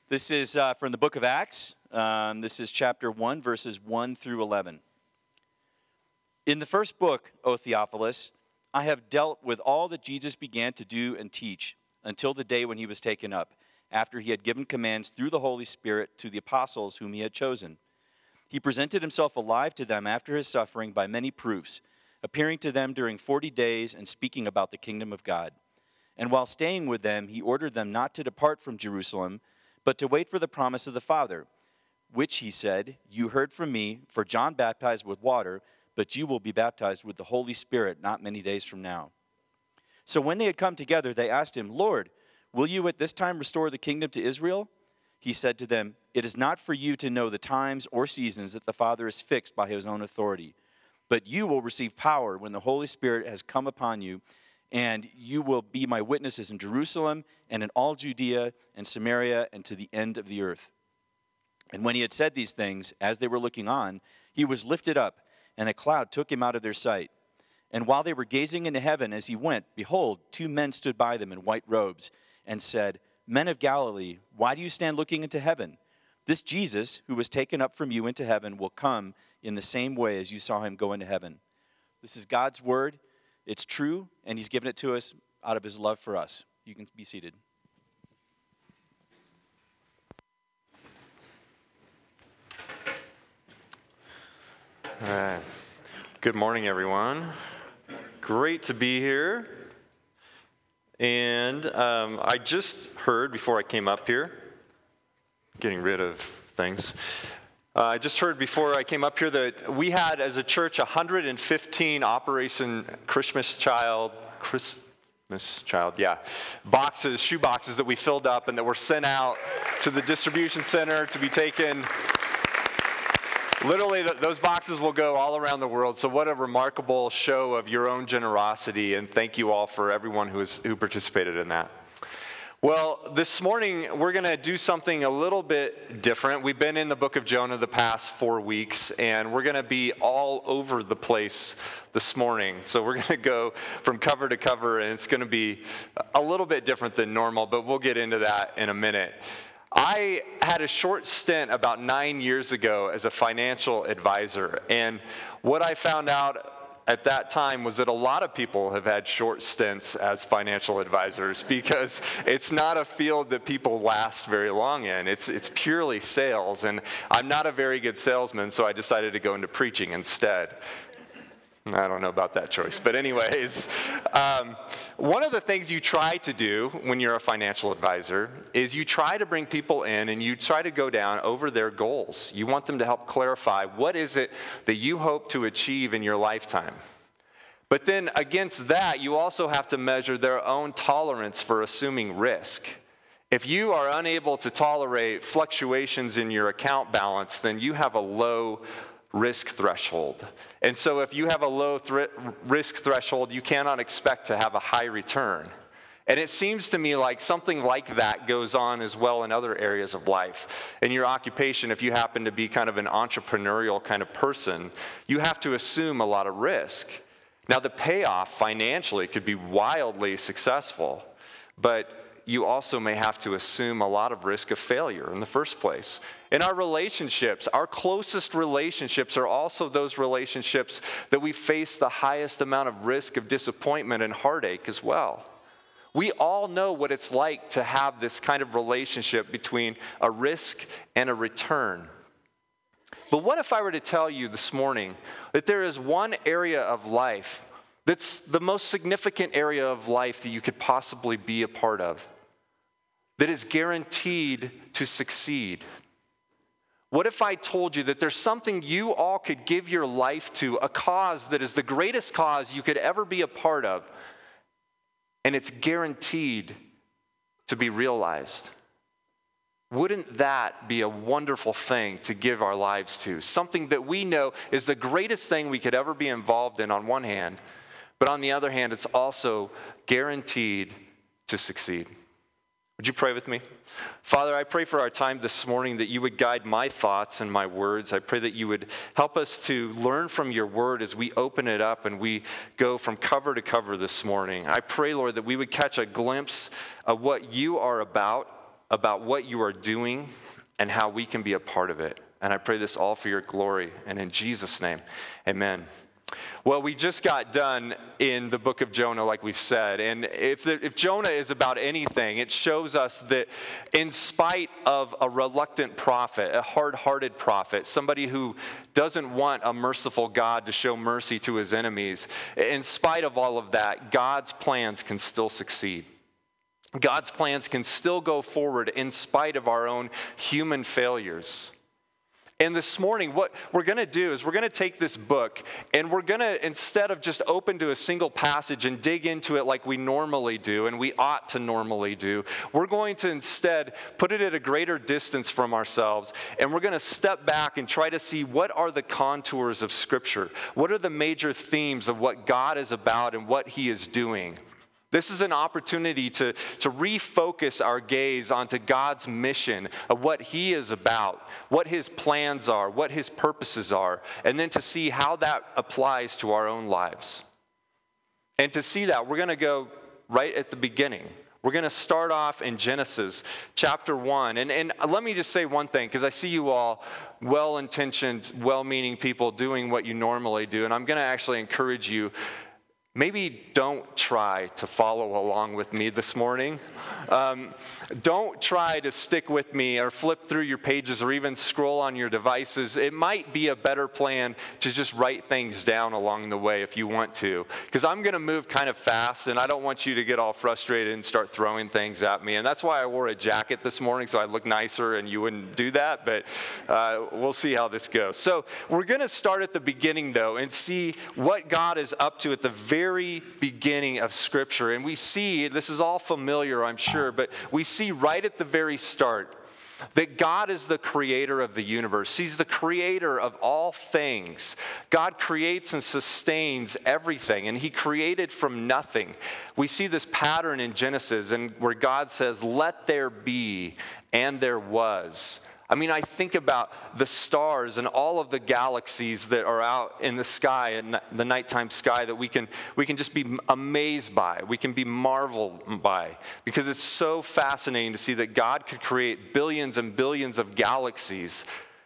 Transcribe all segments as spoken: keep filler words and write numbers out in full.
This is uh, from the book of Acts. Um, this is chapter one, verses one through eleven. In the first book, O Theophilus, I have dealt with all that Jesus began to do and teach until the day when he was taken up, after he had given commands through the Holy Spirit to the apostles whom he had chosen. He presented himself alive to them after his suffering by many proofs, appearing to them during forty days and speaking about the kingdom of God. And while staying with them, he ordered them not to depart from Jerusalem, but to wait for the promise of the Father, which, he said, you heard from me, for John baptized with water, but you will be baptized with the Holy Spirit not many days from now. So when they had come together, they asked him, Lord, will you at this time restore the kingdom to Israel? He said to them, it is not for you to know the times or seasons that the Father has fixed by his own authority, but you will receive power when the Holy Spirit has come upon you, and you will be my witnesses in Jerusalem and in all Judea and Samaria and to the end of the earth. And when he had said these things, as they were looking on, he was lifted up, and a cloud took him out of their sight. And while they were gazing into heaven as he went, behold, two men stood by them in white robes and said, Men of Galilee, why do you stand looking into heaven? This Jesus, who was taken up from you into heaven, will come in the same way as you saw him go into heaven. This is God's word. It's true, and he's given it to us out of his love for us. You can be seated. All right. Good morning, everyone. Great to be here. And um, I just heard before I came up here, getting rid of things, uh, I just heard before I came up here that we had as a church one hundred fifteen Operation Christmas Child, Christmas Child, yeah, boxes, shoe boxes that we filled up and that were sent out to the distribution center to be taken. Literally, those boxes will go all around the world. So what a remarkable show of your own generosity, and thank you all for everyone who is, who participated in that. Well, this morning, we're going to do something a little bit different. We've been in the book of Jonah the past four weeks, and we're going to be all over the place this morning. So we're going to go from cover to cover, and it's going to be a little bit different than normal, but we'll get into that in a minute. I had a short stint about nine years ago as a financial advisor, and what I found out at that time was that a lot of people have had short stints as financial advisors because it's not a field that people last very long in. It's it's purely sales, and I'm not a very good salesman, so I decided to go into preaching instead. I don't know about that choice, but anyways, um, one of the things you try to do when you're a financial advisor is you try to bring people in and you try to go down over their goals. You want them to help clarify what is it that you hope to achieve in your lifetime. But then against that, you also have to measure their own tolerance for assuming risk. If you are unable to tolerate fluctuations in your account balance, then you have a low risk threshold. And so if you have a low th- risk threshold, you cannot expect to have a high return. And it seems to me like something like that goes on as well in other areas of life. In your occupation, if you happen to be kind of an entrepreneurial kind of person, you have to assume a lot of risk. Now, the payoff financially could be wildly successful, but you also may have to assume a lot of risk of failure in the first place. In our relationships, our closest relationships are also those relationships that we face the highest amount of risk of disappointment and heartache as well. We all know what it's like to have this kind of relationship between a risk and a return. But what if I were to tell you this morning that there is one area of life that's the most significant area of life that you could possibly be a part of, that is guaranteed to succeed? What if I told you that there's something you all could give your life to, a cause that is the greatest cause you could ever be a part of, and it's guaranteed to be realized? Wouldn't that be a wonderful thing to give our lives to? Something that we know is the greatest thing we could ever be involved in on one hand, but on the other hand, it's also guaranteed to succeed. Would you pray with me? Father, I pray for our time this morning that you would guide my thoughts and my words. I pray that you would help us to learn from your word as we open it up and we go from cover to cover this morning. I pray, Lord, that we would catch a glimpse of what you are about about what you are doing and how we can be a part of it. And I pray this all for your glory. And in Jesus' name, amen. Well, we just got done in the book of Jonah, like we've said. And if, the, if Jonah is about anything, it shows us that in spite of a reluctant prophet, a hard-hearted prophet, somebody who doesn't want a merciful God to show mercy to his enemies, in spite of all of that, God's plans can still succeed. God's plans can still go forward in spite of our own human failures. And this morning, what we're going to do is we're going to take this book and we're going to, instead of just open to a single passage and dig into it like we normally do and we ought to normally do, we're going to instead put it at a greater distance from ourselves, and we're going to step back and try to see what are the contours of Scripture. What are the major themes of what God is about and what He is doing? This is an opportunity to, to refocus our gaze onto God's mission of what He is about, what His plans are, what His purposes are, and then to see how that applies to our own lives. And to see that, we're going to go right at the beginning. We're going to start off in Genesis chapter one. And, and let me just say one thing, because I see you all well-intentioned, well-meaning people doing what you normally do, and I'm going to actually encourage you, maybe don't try to follow along with me this morning. Um, don't try to stick with me or flip through your pages or even scroll on your devices. It might be a better plan to just write things down along the way if you want to. Because I'm going to move kind of fast, and I don't want you to get all frustrated and start throwing things at me. And that's why I wore a jacket this morning, so I look nicer and you wouldn't do that. But uh, we'll see how this goes. So we're going to start at the beginning, though, and see what God is up to at the very beginning of Scripture. And we see, this is all familiar, I'm sure, but we see right at the very start that God is the creator of the universe. He's the creator of all things. God creates and sustains everything, and He created from nothing. We see this pattern in Genesis, and where God says, "Let there be," and there was. I mean, I think about the stars and all of the galaxies that are out in the sky, in the nighttime sky, that we can we can just be amazed by. We can be marveled by, because it's so fascinating to see that God could create billions and billions of galaxies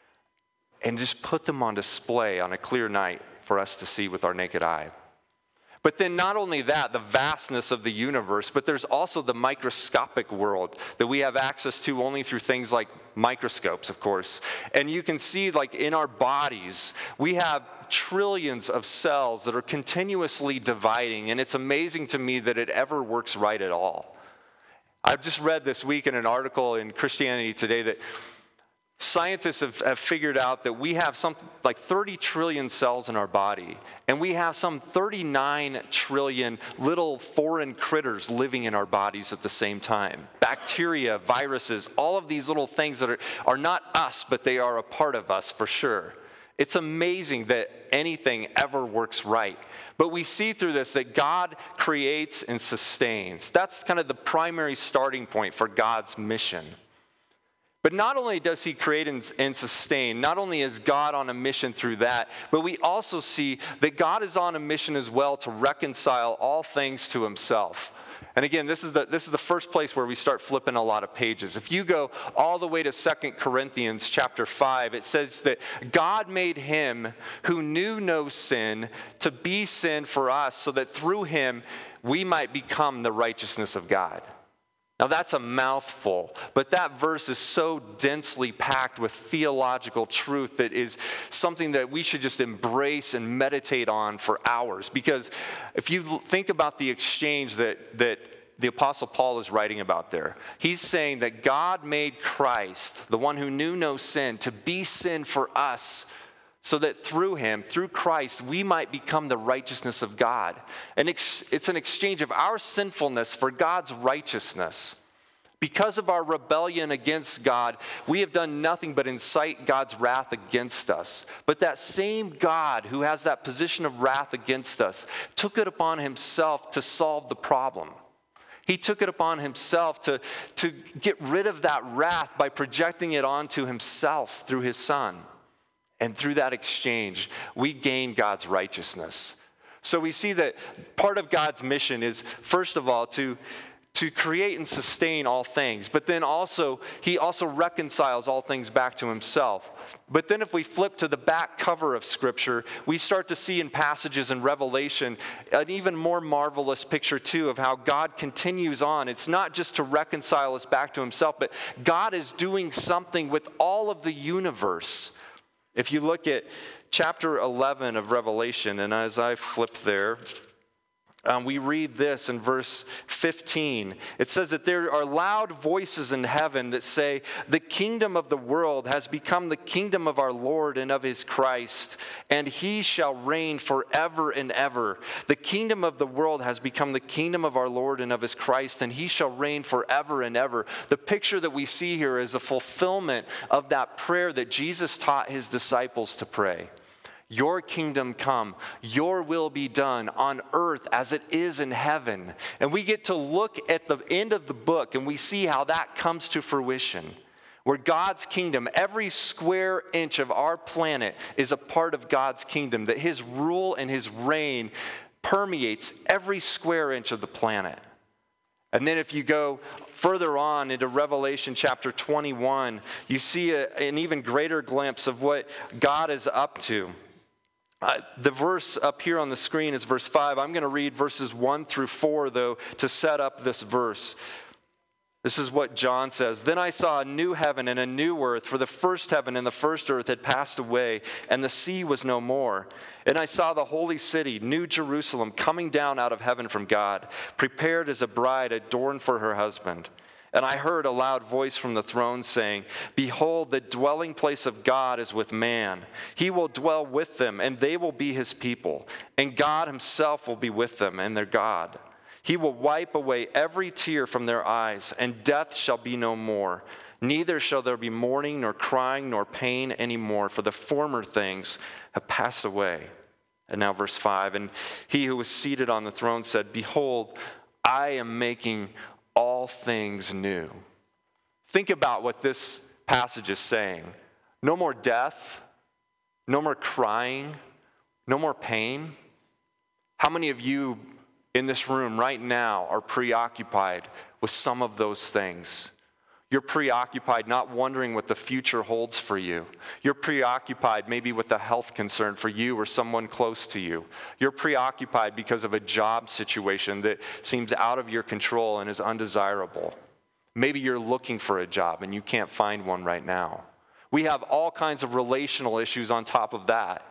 and just put them on display on a clear night for us to see with our naked eye. But then not only that, the vastness of the universe, but there's also the microscopic world that we have access to only through things like microscopes, of course. And you can see, like in our bodies, we have trillions of cells that are continuously dividing, and it's amazing to me that it ever works right at all. I've just read this week in an article in Christianity Today that scientists have, have figured out that we have something like thirty trillion cells in our body, and we have some thirty-nine trillion little foreign critters living in our bodies at the same time. Bacteria, viruses, all of these little things that are, are not us, but they are a part of us for sure. It's amazing that anything ever works right. But we see through this that God creates and sustains. That's kind of the primary starting point for God's mission. But not only does He create and, and sustain, not only is God on a mission through that, but we also see that God is on a mission as well to reconcile all things to Himself. And again, this is the this is the first place where we start flipping a lot of pages. If you go all the way to Second Corinthians chapter five, it says that God made Him who knew no sin to be sin for us, so that through Him we might become the righteousness of God. Now that's a mouthful, but that verse is so densely packed with theological truth that is something that we should just embrace and meditate on for hours. Because if you think about the exchange that, that the Apostle Paul is writing about there, he's saying that God made Christ, the one who knew no sin, to be sin for us, so that through Him, through Christ, we might become the righteousness of God. And it's an exchange of our sinfulness for God's righteousness. Because of our rebellion against God, we have done nothing but incite God's wrath against us. But that same God who has that position of wrath against us took it upon Himself to solve the problem. He took it upon Himself to, to get rid of that wrath by projecting it onto Himself through His Son. And through that exchange, we gain God's righteousness. So we see that part of God's mission is, first of all, to, to create and sustain all things. But then also, he also reconciles all things back to himself. But then if we flip to the back cover of Scripture, we start to see in passages in Revelation an even more marvelous picture too of how God continues on. It's not just to reconcile us back to himself, but God is doing something with all of the universe. If you look at chapter eleven of Revelation, and as I flip there, Um, we read this in verse fifteen. It says that there are loud voices in heaven that say, "The kingdom of the world has become the kingdom of our Lord and of his Christ, and he shall reign forever and ever." The kingdom of the world has become the kingdom of our Lord and of his Christ, and he shall reign forever and ever. The picture that we see here is a fulfillment of that prayer that Jesus taught his disciples to pray. Your kingdom come, your will be done on earth as it is in heaven. And we get to look at the end of the book and we see how that comes to fruition. Where God's kingdom, every square inch of our planet is a part of God's kingdom, that his rule and his reign permeates every square inch of the planet. And then if you go further on into Revelation chapter twenty-one, you see a, an even greater glimpse of what God is up to. Uh, the verse up here on the screen is verse five. I'm going to read verses one through four, though, to set up this verse. This is what John says. "Then I saw a new heaven and a new earth, for the first heaven and the first earth had passed away, and the sea was no more. And I saw the holy city, New Jerusalem, coming down out of heaven from God, prepared as a bride adorned for her husband. And I heard a loud voice from the throne saying, 'Behold, the dwelling place of God is with man. He will dwell with them, and they will be his people. And God himself will be with them, and their God. He will wipe away every tear from their eyes, and death shall be no more. Neither shall there be mourning, nor crying, nor pain any more, for the former things have passed away.'" And now verse five, "And he who was seated on the throne said, 'Behold, I am making all things new.'" Think about what this passage is saying. No more death, no more crying, no more pain. How many of you in this room right now are preoccupied with some of those things? You're preoccupied not wondering what the future holds for you. You're preoccupied maybe with a health concern for you or someone close to you. You're preoccupied because of a job situation that seems out of your control and is undesirable. Maybe you're looking for a job and you can't find one right now. We have all kinds of relational issues on top of that.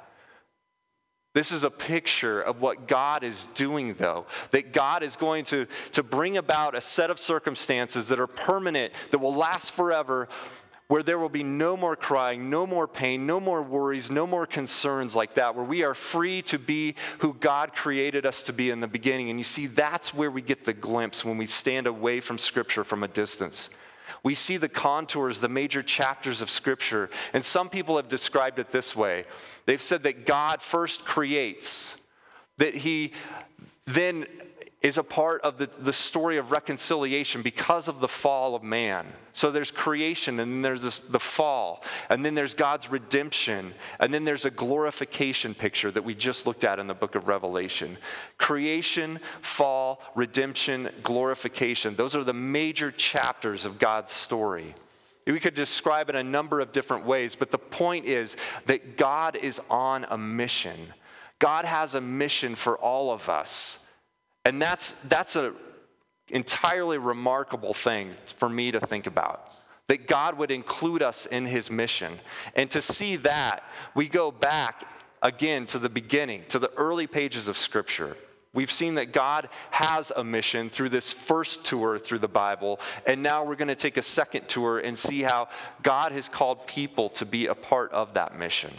This is a picture of what God is doing, though, that God is going to, to bring about a set of circumstances that are permanent, that will last forever, where there will be no more crying, no more pain, no more worries, no more concerns like that, where we are free to be who God created us to be in the beginning. And you see, that's where we get the glimpse when we stand away from Scripture from a distance. We see the contours, the major chapters of Scripture. And some people have described it this way. They've said that God first creates, that he then is a part of the, the story of reconciliation because of the fall of man. So there's creation, and then there's this, the fall, and then there's God's redemption, and then there's a glorification picture that we just looked at in the book of Revelation. Creation, fall, redemption, glorification. Those are the major chapters of God's story. We could describe it a number of different ways, but the point is that God is on a mission. God has a mission for all of us. And that's that's an entirely remarkable thing for me to think about, that God would include us in his mission. And to see that, we go back again to the beginning, to the early pages of Scripture. We've seen that God has a mission through this first tour through the Bible, and now we're going to take a second tour and see how God has called people to be a part of that mission.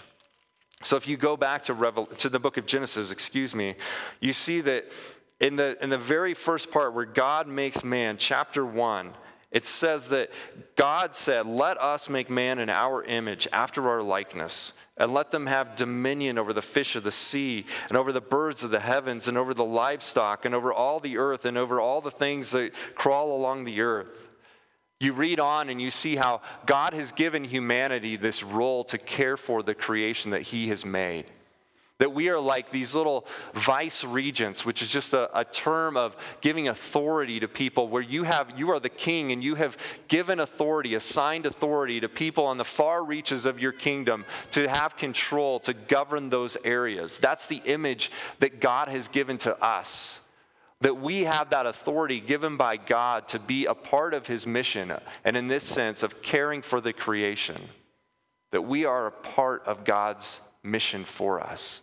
So if you go back to, Revel- to the book of Genesis, excuse me, you see that In the, in the very first part where God makes man, chapter one, it says that God said, "Let us make man in our image, after our likeness, and let them have dominion over the fish of the sea, and over the birds of the heavens, and over the livestock, and over all the earth, and over all the things that crawl along the earth." You read on and you see how God has given humanity this role to care for the creation that he has made. That we are like these little vice regents, which is just a, a term of giving authority to people, where you have you are the king and you have given authority, assigned authority to people on the far reaches of your kingdom to have control, to govern those areas. That's the image that God has given to us. That we have that authority given by God to be a part of his mission, and in this sense of caring for the creation. That we are a part of God's mission for us.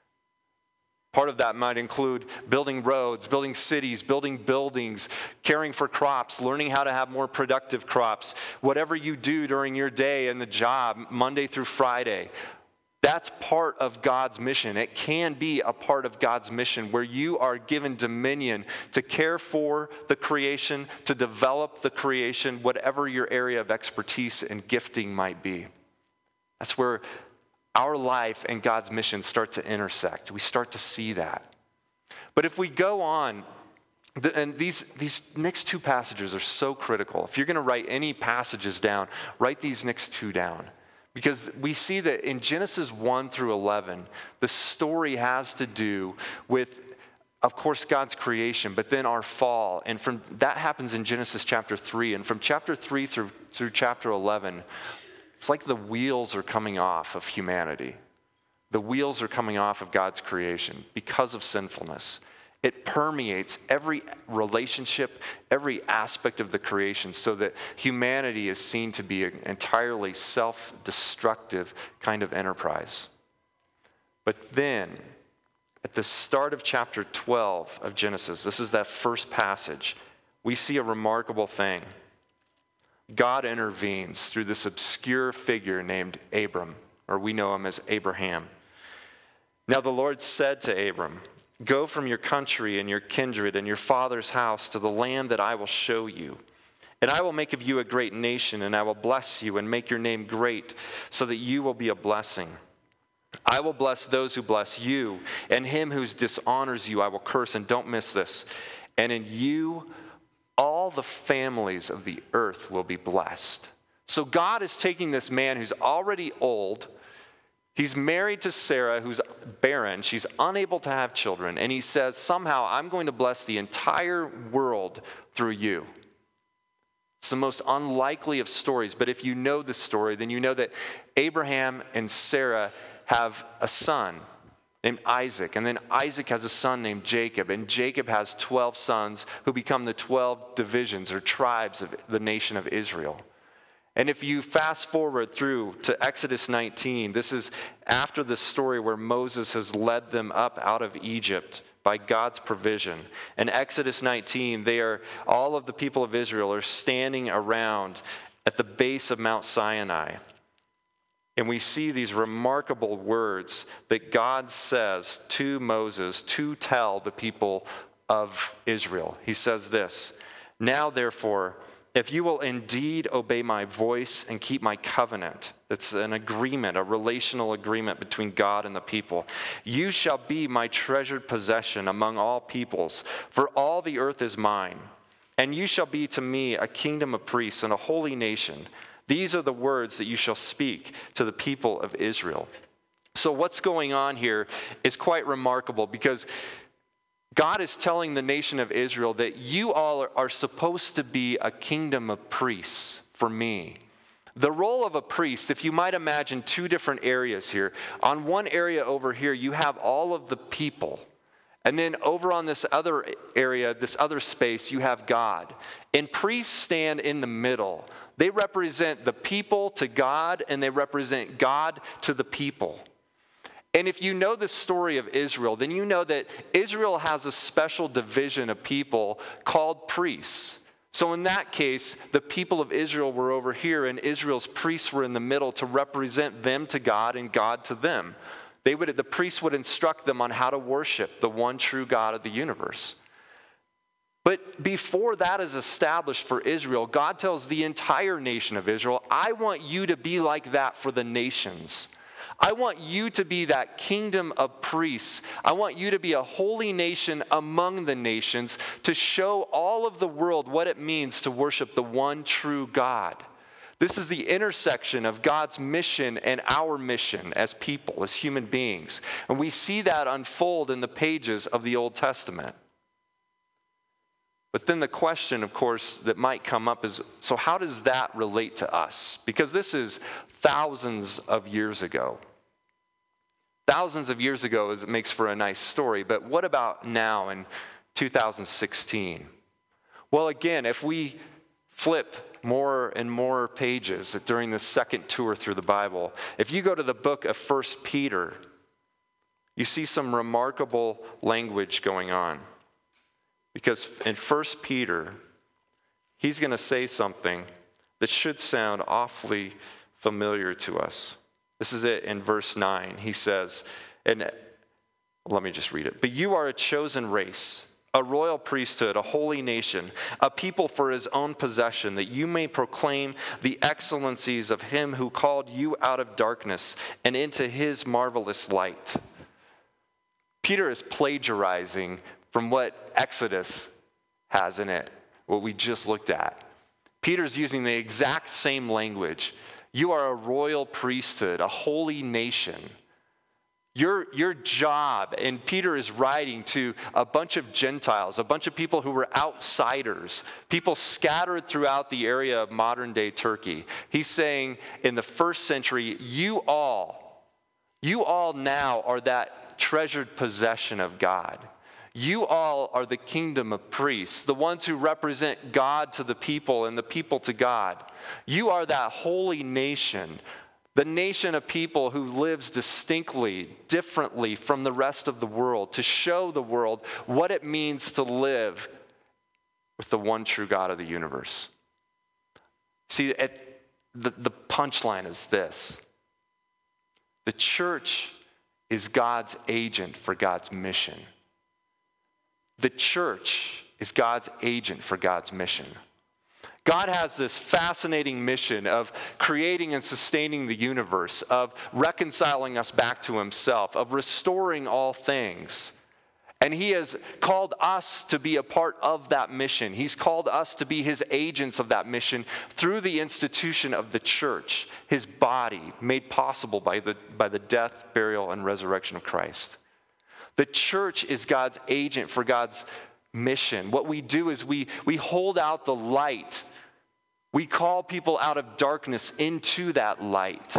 Part of that might include building roads, building cities, building buildings, caring for crops, learning how to have more productive crops. Whatever you do during your day and the job, Monday through Friday, that's part of God's mission. It can be a part of God's mission where you are given dominion to care for the creation, to develop the creation, whatever your area of expertise and gifting might be. That's where our life and God's mission start to intersect. We start to see that. But if we go on, and these, these next two passages are so critical. If you're going to write any passages down, write these next two down. Because we see that in Genesis one through eleven, the story has to do with, of course, God's creation, but then our fall. And from that happens in Genesis chapter three. And from chapter three through, through chapter eleven, it's like the wheels are coming off of humanity. The wheels are coming off of God's creation because of sinfulness. It permeates every relationship, every aspect of the creation, so that humanity is seen to be an entirely self-destructive kind of enterprise. But then, at the start of chapter twelve of Genesis, this is that first passage, we see a remarkable thing. God intervenes through this obscure figure named Abram, or we know him as Abraham. Now the Lord said to Abram, "Go from your country and your kindred and your father's house to the land that I will show you. And I will make of you a great nation, and I will bless you and make your name great, so that you will be a blessing. I will bless those who bless you, and him who dishonors you I will curse." And don't miss this. "And in you all the families of the earth will be blessed." So God is taking this man who's already old. He's married to Sarah, who's barren. She's unable to have children. And he says, somehow, I'm going to bless the entire world through you. It's the most unlikely of stories. But if you know the story, then you know that Abraham and Sarah have a son named Isaac. And then Isaac has a son named Jacob. And Jacob has twelve sons who become the twelve divisions or tribes of the nation of Israel. And if you fast forward through to Exodus nineteen, this is after the story where Moses has led them up out of Egypt by God's provision. In Exodus nineteen, they are, all of the people of Israel are standing around at the base of Mount Sinai. And we see these remarkable words that God says to Moses to tell the people of Israel. He says this, "Now therefore, if you will indeed obey my voice and keep my covenant," it's an agreement, a relational agreement between God and the people, "you shall be my treasured possession among all peoples, for all the earth is mine. And you shall be to me a kingdom of priests and a holy nation. These are the words that you shall speak to the people of Israel." So what's going on here is quite remarkable, because God is telling the nation of Israel that you all are supposed to be a kingdom of priests for me. The role of a priest, if you might imagine two different areas here. On one area over here, you have all of the people. And then over on this other area, this other space, you have God. And priests stand in the middle. They represent the people to God, and they represent God to the people. And if you know the story of Israel, then you know that Israel has a special division of people called priests. So in that case, the people of Israel were over here, and Israel's priests were in the middle to represent them to God and God to them. They would, the priests would instruct them on how to worship the one true God of the universe. But before that is established for Israel, God tells the entire nation of Israel, "I want you to be like that for the nations. I want you to be that kingdom of priests. I want you to be a holy nation among the nations, to show all of the world what it means to worship the one true God." This is the intersection of God's mission and our mission as people, as human beings. And we see that unfold in the pages of the Old Testament. But then the question, of course, that might come up is, so how does that relate to us? Because this is thousands of years ago. Thousands of years ago is, it makes for a nice story, but what about now in two thousand sixteen? Well, again, if we flip more and more pages during the second tour through the Bible, if you go to the book of First Peter, you see some remarkable language going on. Because in First Peter, he's going to say something that should sound awfully familiar to us. This is it in verse nine. He says, and let me just read it. But you are a chosen race, a royal priesthood, a holy nation, a people for his own possession, that you may proclaim the excellencies of him who called you out of darkness and into his marvelous light. Peter is plagiarizing from what Exodus has in it, what we just looked at. Peter's using the exact same language. You are a royal priesthood, a holy nation. Your, your job, and Peter is writing to a bunch of Gentiles, a bunch of people who were outsiders, people scattered throughout the area of modern-day Turkey. He's saying in the first century, you all, you all now are that treasured possession of God. You all are the kingdom of priests, the ones who represent God to the people and the people to God. You are that holy nation, the nation of people who lives distinctly, differently from the rest of the world, to show the world what it means to live with the one true God of the universe. See, at the, the punchline is this. The church is God's agent for God's mission. The church is God's agent for God's mission. God has this fascinating mission of creating and sustaining the universe, of reconciling us back to himself, of restoring all things. And he has called us to be a part of that mission. He's called us to be his agents of that mission through the institution of the church, his body, made possible by the, by the death, burial, and resurrection of Christ. The church is God's agent for God's mission. What we do is we, we hold out the light. We call people out of darkness into that light.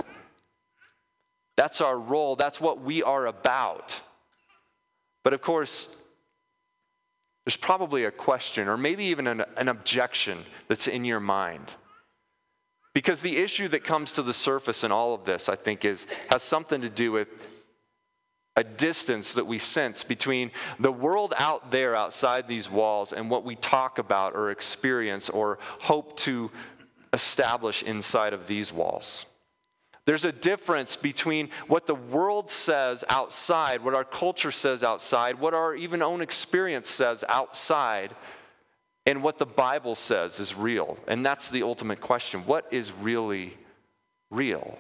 That's our role. That's what we are about. But of course, there's probably a question or maybe even an, an objection that's in your mind. Because the issue that comes to the surface in all of this, I think, is has something to do with a distance that we sense between the world out there outside these walls and what we talk about or experience or hope to establish inside of these walls. There's a difference between what the world says outside, what our culture says outside, what our even own experience says outside, and what the Bible says is real. And that's the ultimate question. What is really real?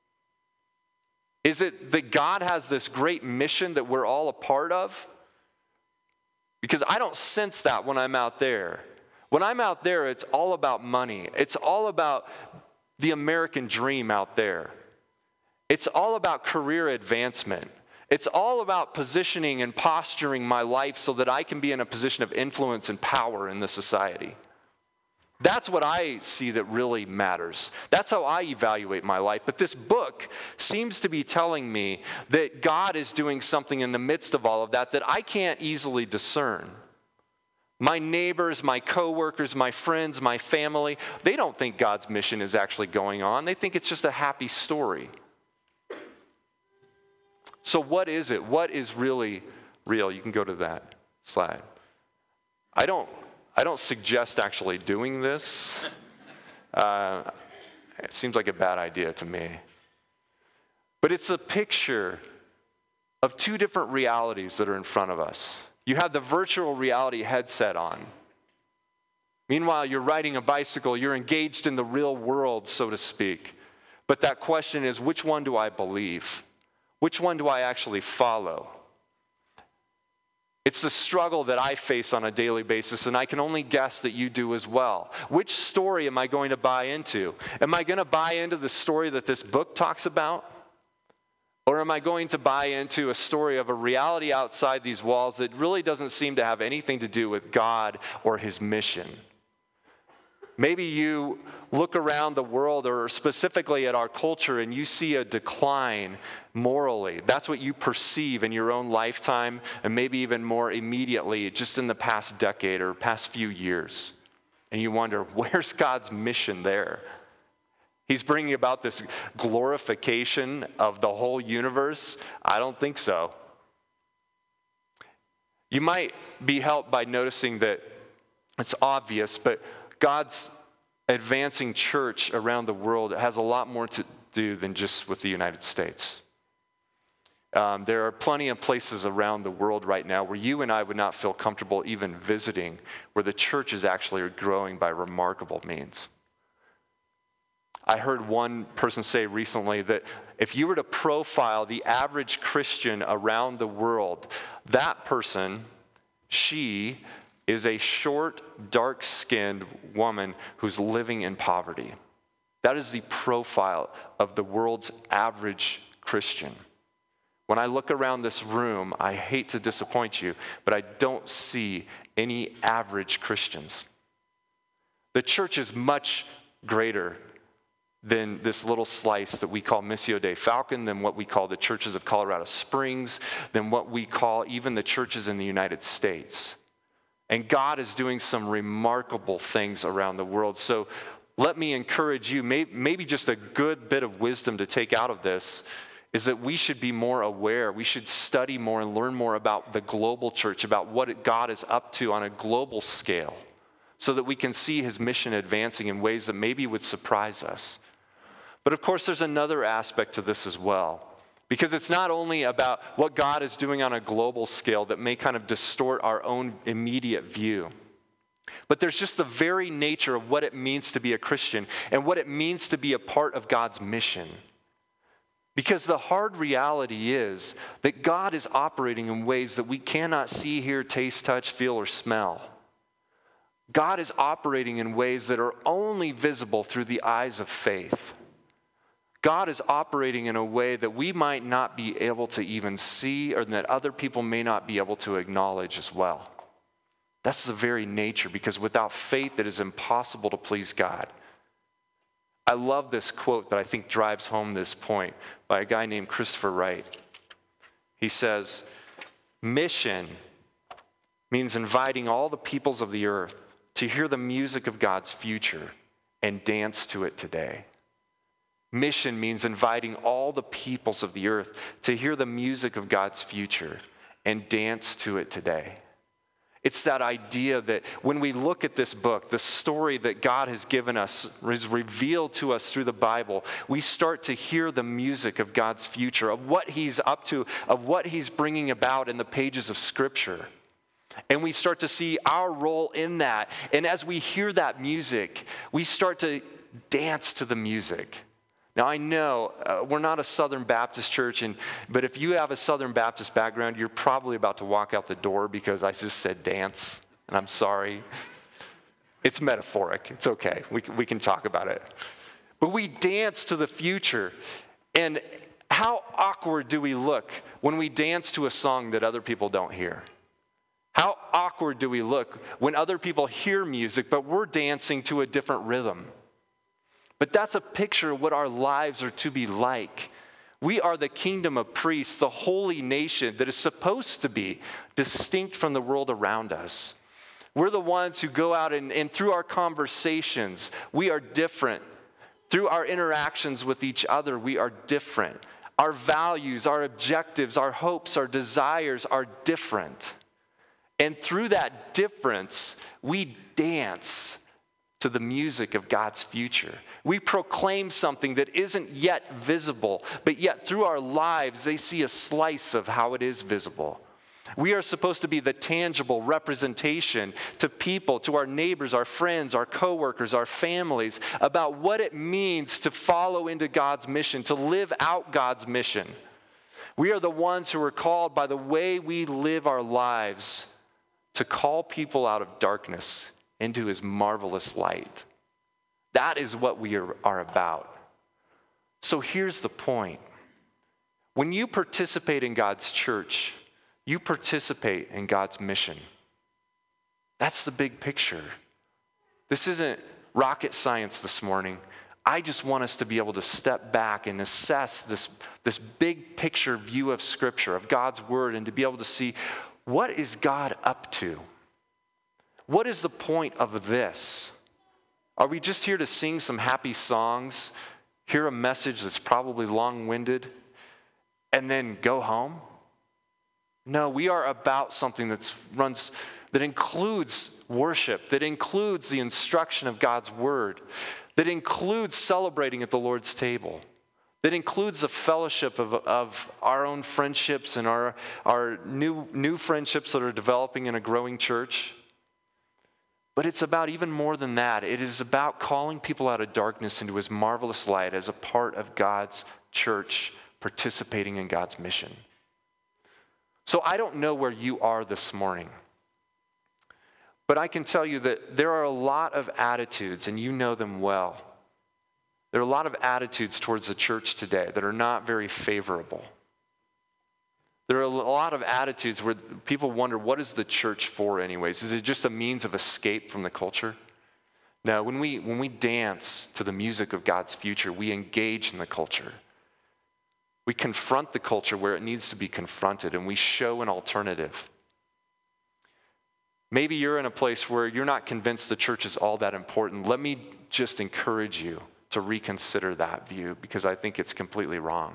Is it that God has this great mission that we're all a part of? Because I don't sense that when I'm out there. When I'm out there, it's all about money. It's all about the American dream out there. It's all about career advancement. It's all about positioning and posturing my life so that I can be in a position of influence and power in the society. That's what I see that really matters. That's how I evaluate my life. But this book seems to be telling me that God is doing something in the midst of all of that that I can't easily discern. My neighbors, my coworkers, my friends, my family, they don't think God's mission is actually going on. They think it's just a happy story. So what is it? What is really real? You can go to that slide. I don't I don't suggest actually doing this. Uh, it seems like a bad idea to me. But it's a picture of two different realities that are in front of us. You have the virtual reality headset on. Meanwhile, you're riding a bicycle. You're engaged in the real world, so to speak. But that question is, which one do I believe? Which one do I actually follow? It's the struggle that I face on a daily basis, and I can only guess that you do as well. Which story am I going to buy into? Am I going to buy into the story that this book talks about? Or am I going to buy into a story of a reality outside these walls that really doesn't seem to have anything to do with God or his mission? Maybe you look around the world, or specifically at our culture, and you see a decline morally. That's what you perceive in your own lifetime, and maybe even more immediately, just in the past decade or past few years. And you wonder, where's God's mission there? He's bringing about this glorification of the whole universe? I don't think so. You might be helped by noticing that it's obvious, but God's advancing church around the world has a lot more to do than just with the United States. Um, there are plenty of places around the world right now where you and I would not feel comfortable even visiting, where the church is actually growing by remarkable means. I heard one person say recently that if you were to profile the average Christian around the world, that person, she, is a short, dark-skinned woman who's living in poverty. That is the profile of the world's average Christian. When I look around this room, I hate to disappoint you, but I don't see any average Christians. The church is much greater than this little slice that we call Missio Dei Falcon, than what we call the churches of Colorado Springs, than what we call even the churches in the United States. And God is doing some remarkable things around the world. So let me encourage you, maybe just a good bit of wisdom to take out of this is that we should be more aware. We should study more and learn more about the global church, about what God is up to on a global scale, so that we can see his mission advancing in ways that maybe would surprise us. But of course, there's another aspect to this as well, because it's not only about what God is doing on a global scale that may kind of distort our own immediate view, but there's just the very nature of what it means to be a Christian and what it means to be a part of God's mission. Because the hard reality is that God is operating in ways that we cannot see, hear, taste, touch, feel, or smell. God is operating in ways that are only visible through the eyes of faith. God is operating in a way that we might not be able to even see, or that other people may not be able to acknowledge as well. That's the very nature, because without faith it is impossible to please God. I love this quote that I think drives home this point by a guy named Christopher Wright. He says, "Mission means inviting all the peoples of the earth to hear the music of God's future and dance to it today." Mission means inviting all the peoples of the earth to hear the music of God's future and dance to it today. It's that idea that when we look at this book, the story that God has given us is revealed to us through the Bible, we start to hear the music of God's future, of what he's up to, of what he's bringing about in the pages of Scripture. And we start to see our role in that. And as we hear that music, we start to dance to the music. Now, I know uh, we're not a Southern Baptist church, and but if you have a Southern Baptist background, you're probably about to walk out the door because I just said dance, and I'm sorry. It's metaphoric. It's okay. We, we can talk about it. But we dance to the future. And how awkward do we look when we dance to a song that other people don't hear? How awkward do we look when other people hear music, but we're dancing to a different rhythm? But that's a picture of what our lives are to be like. We are the kingdom of priests, the holy nation that is supposed to be distinct from the world around us. We're the ones who go out and, and through our conversations, we are different. Through our interactions with each other, we are different. Our values, our objectives, our hopes, our desires are different. And through that difference, we dance to the music of God's future. We proclaim something that isn't yet visible, but yet through our lives, they see a slice of how it is visible. We are supposed to be the tangible representation to people, to our neighbors, our friends, our coworkers, our families, about what it means to follow into God's mission, to live out God's mission. We are the ones who are called by the way we live our lives to call people out of darkness into his marvelous light. That is what we are, are about. So here's the point. When you participate in God's church, you participate in God's mission. That's the big picture. This isn't rocket science this morning. I just want us to be able to step back and assess this, this big picture view of Scripture, of God's Word, and to be able to see, what is God up to? What is the point of this? Are we just here to sing some happy songs, hear a message that's probably long-winded, and then go home? No, we are about something that's runs that includes worship, that includes the instruction of God's Word, that includes celebrating at the Lord's table, that includes the fellowship of, of our own friendships and our, our new, new friendships that are developing in a growing church. But it's about even more than that. It is about calling people out of darkness into his marvelous light as a part of God's church, participating in God's mission. So I don't know where you are this morning, but I can tell you that there are a lot of attitudes, and you know them well. There are a lot of attitudes towards the church today that are not very favorable. There are a lot of attitudes where people wonder, what is the church for anyways? Is it just a means of escape from the culture? No, when we, when we dance to the music of God's future, we engage in the culture. We confront the culture where it needs to be confronted, and we show an alternative. Maybe you're in a place where you're not convinced the church is all that important. Let me just encourage you to reconsider that view, because I think it's completely wrong.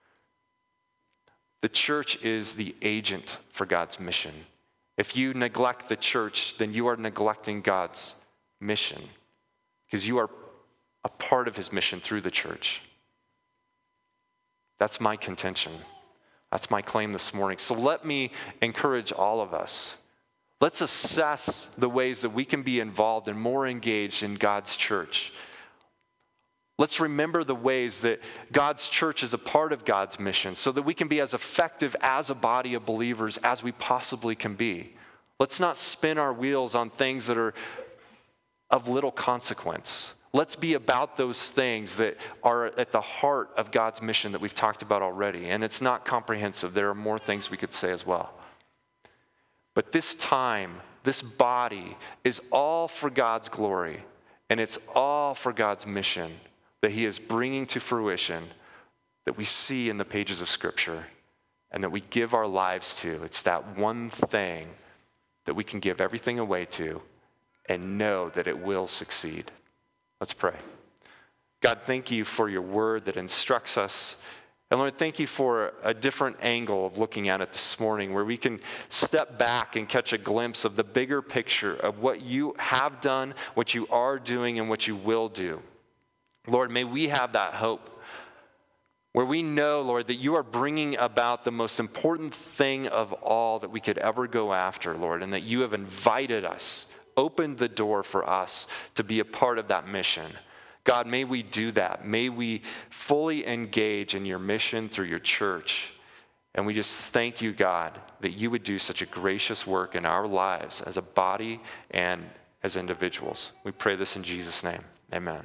The church is the agent for God's mission. If you neglect the church, then you are neglecting God's mission, because you are a part of his mission through the church. That's my contention. That's my claim this morning. So let me encourage all of us. Let's assess the ways that we can be involved and more engaged in God's church. Let's remember the ways that God's church is a part of God's mission so that we can be as effective as a body of believers as we possibly can be. Let's not spin our wheels on things that are of little consequence. Let's be about those things that are at the heart of God's mission that we've talked about already. And it's not comprehensive. There are more things we could say as well. But this time, this body is all for God's glory, and it's all for God's mission that he is bringing to fruition that we see in the pages of Scripture and that we give our lives to. It's that one thing that we can give everything away to and know that it will succeed. Let's pray. God, thank you for your word that instructs us. And Lord, thank you for a different angle of looking at it this morning, where we can step back and catch a glimpse of the bigger picture of what you have done, what you are doing, and what you will do. Lord, may we have that hope where we know, Lord, that you are bringing about the most important thing of all that we could ever go after, Lord, and that you have invited us, opened the door for us to be a part of that mission. God, may we do that. May we fully engage in your mission through your church. And we just thank you, God, that you would do such a gracious work in our lives as a body and as individuals. We pray this in Jesus' name. Amen.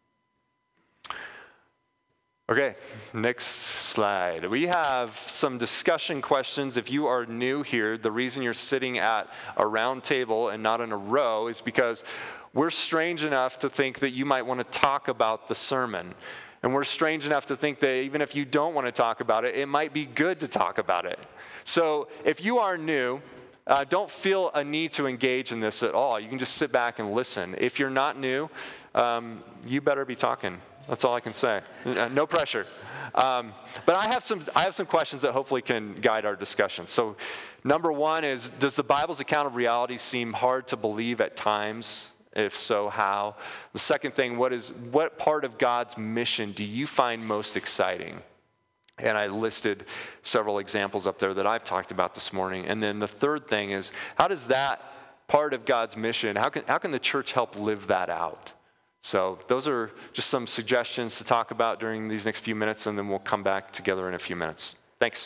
Okay, next slide. We have some discussion questions. If you are new here, the reason you're sitting at a round table and not in a row is because we're strange enough to think that you might want to talk about the sermon. And we're strange enough to think that even if you don't want to talk about it, it might be good to talk about it. So if you are new, uh, don't feel a need to engage in this at all. You can just sit back and listen. If you're not new, um, you better be talking. That's all I can say. No pressure. Um, but I have some I have some questions that hopefully can guide our discussion. So number one is, does the Bible's account of reality seem hard to believe at times? If so, how? The second thing, what is what part of God's mission do you find most exciting? And I listed several examples up there that I've talked about this morning. And then the third thing is, how does that part of God's mission, how can how can the church help live that out? So those are just some suggestions to talk about during these next few minutes, and then we'll come back together in a few minutes. Thanks.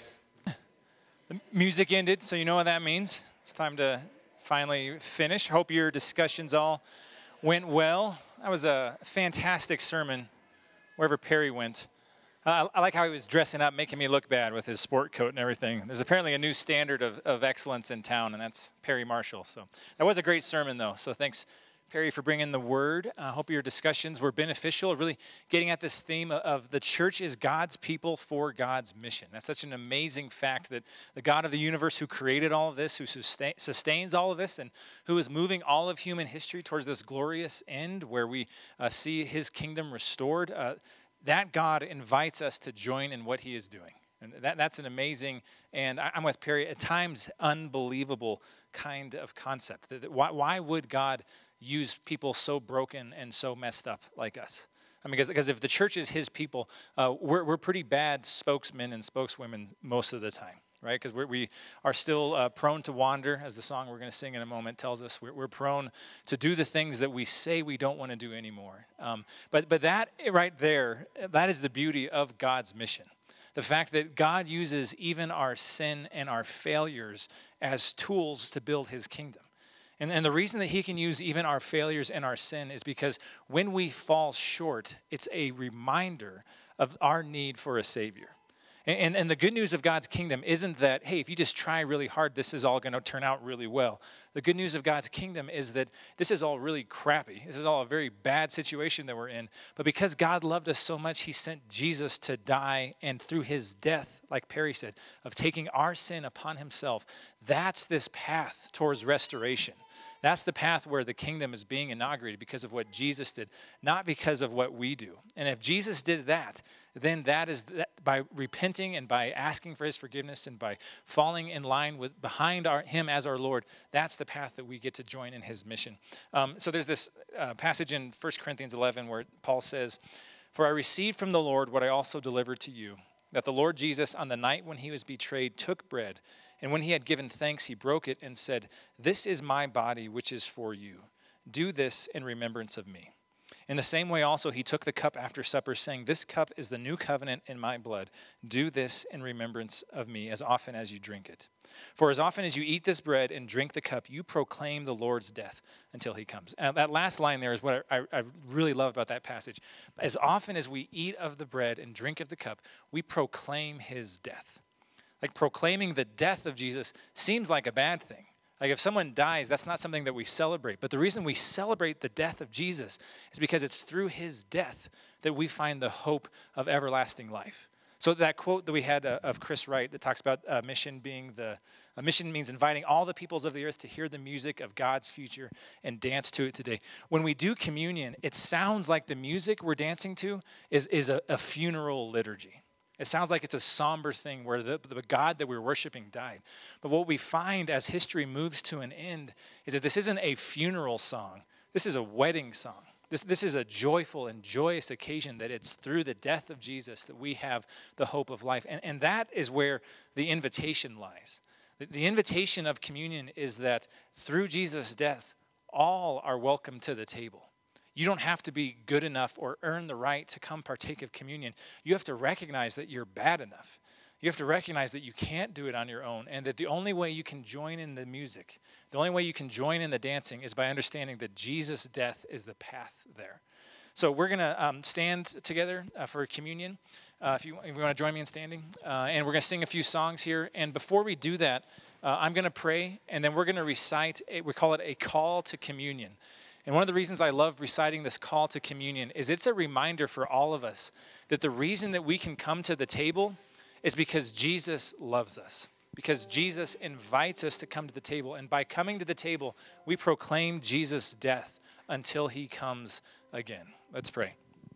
The music ended, so you know what that means. It's time to finally finish. Hope your discussions all went well. That was a fantastic sermon wherever Perry went. Uh, I like how he was dressing up, making me look bad with his sport coat and everything. There's apparently a new standard of, of excellence in town, and that's Perry Marshall. So that was a great sermon, though. So thanks, Perry, for bringing the word. I uh, hope your discussions were beneficial, really getting at this theme of the church is God's people for God's mission. That's such an amazing fact that the God of the universe who created all of this, who sustain, sustains all of this, and who is moving all of human history towards this glorious end where we uh, see his kingdom restored, uh, that God invites us to join in what he is doing. And that, that's an amazing, and I'm with Perry, at times unbelievable kind of concept. Why, why would God use people so broken and so messed up like us? I mean, because, because if the church is his people, uh, we're, we're pretty bad spokesmen and spokeswomen most of the time, right? Because we are still uh, prone to wander, as the song we're going to sing in a moment tells us. We're, we're prone to do the things that we say we don't want to do anymore. Um, but, but that right there, that is the beauty of God's mission. The fact that God uses even our sin and our failures as tools to build his kingdom. And, and the reason that he can use even our failures and our sin is because when we fall short, it's a reminder of our need for a Savior. And, and, and the good news of God's kingdom isn't that, hey, if you just try really hard, this is all going to turn out really well. The good news of God's kingdom is that this is all really crappy. This is all a very bad situation that we're in. But because God loved us so much, he sent Jesus to die. And through his death, like Perry said, of taking our sin upon himself, that's this path towards restoration. That's the path where the kingdom is being inaugurated because of what Jesus did, not because of what we do. And if Jesus did that, then that is that, by repenting and by asking for his forgiveness and by falling in line with behind our, him as our Lord, that's the path that we get to join in his mission. Um, so there's this uh, passage in First Corinthians eleven where Paul says, "For I received from the Lord what I also delivered to you, that the Lord Jesus on the night when he was betrayed took bread, and when he had given thanks, he broke it and said, 'This is my body, which is for you. Do this in remembrance of me.' In the same way also he took the cup after supper, saying, 'This cup is the new covenant in my blood. Do this in remembrance of me as often as you drink it. For as often as you eat this bread and drink the cup, you proclaim the Lord's death until he comes.'" And that last line there is what I, I really love about that passage. As often as we eat of the bread and drink of the cup, we proclaim his death. Like proclaiming the death of Jesus seems like a bad thing. Like if someone dies, that's not something that we celebrate. But the reason we celebrate the death of Jesus is because it's through his death that we find the hope of everlasting life. So that quote that we had uh, of Chris Wright that talks about uh, mission being the, a mission means inviting all the peoples of the earth to hear the music of God's future and dance to it today. When we do communion, it sounds like the music we're dancing to is, is a, a funeral liturgy. It sounds like it's a somber thing where the, the God that we're worshiping died. But what we find as history moves to an end is that this isn't a funeral song. This is a wedding song. This, this is a joyful and joyous occasion that it's through the death of Jesus that we have the hope of life. And, and that is where the invitation lies. The, the invitation of communion is that through Jesus' death, all are welcome to the table. You don't have to be good enough or earn the right to come partake of communion. You have to recognize that you're bad enough. You have to recognize that you can't do it on your own and that the only way you can join in the music, the only way you can join in the dancing is by understanding that Jesus' death is the path there. So we're going to um, stand together uh, for communion, uh, if, you, if you want to join me in standing. Uh, and we're going to sing a few songs here. And before we do that, uh, I'm going to pray, and then we're going to recite, a, we call it a call to communion. And one of the reasons I love reciting this call to communion is it's a reminder for all of us that the reason that we can come to the table is because Jesus loves us, because Jesus invites us to come to the table. And by coming to the table, we proclaim Jesus' death until he comes again. Let's pray.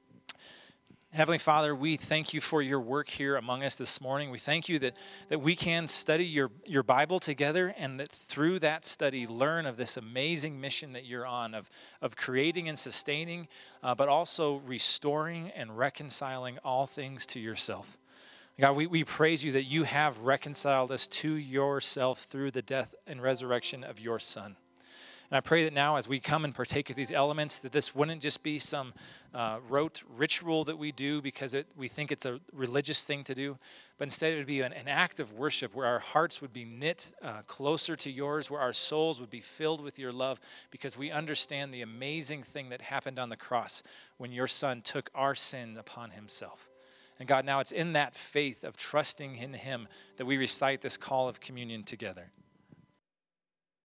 Heavenly Father, we thank you for your work here among us this morning. We thank you that, that we can study your, your Bible together and that through that study learn of this amazing mission that you're on of, of creating and sustaining, uh, but also restoring and reconciling all things to yourself. God, we, we praise you that you have reconciled us to yourself through the death and resurrection of your Son. And I pray that now as we come and partake of these elements, that this wouldn't just be some uh, rote ritual that we do because it, we think it's a religious thing to do, but instead it would be an, an act of worship where our hearts would be knit uh, closer to yours, where our souls would be filled with your love because we understand the amazing thing that happened on the cross when your son took our sin upon himself. And God, now it's in that faith of trusting in him that we recite this call of communion together.